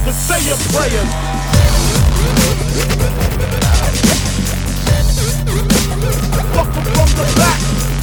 to say your prayers. Fuck 'em from the back.